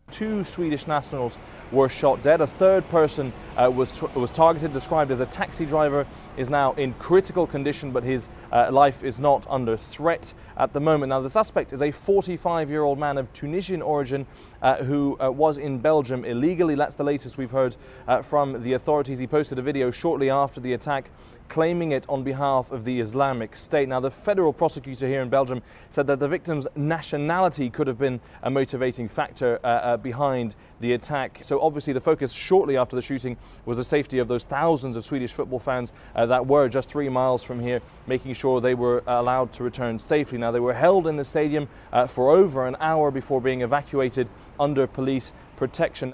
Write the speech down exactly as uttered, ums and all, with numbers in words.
Two Swedish nationals were shot dead. A third person uh, was was targeted, described as a taxi driver, is now in critical condition, but his uh, life is not under threat at the moment. Now, the suspect is a forty-five-year-old man of Tunisian origin uh, who uh, was in Belgium illegally. That's the latest we've heard uh, from the authorities. He posted a video shortly after the attack, claiming it on behalf of the Islamic State. Now, the federal prosecutor here in Belgium said that the victim's nationality could have been a motivating factor uh, uh, behind the attack. So obviously the focus shortly after the shooting was the safety of those thousands of Swedish football fans uh, that were just three miles from here, making sure they were allowed to return safely. Now, they were held in the stadium uh, for over an hour before being evacuated under police protection.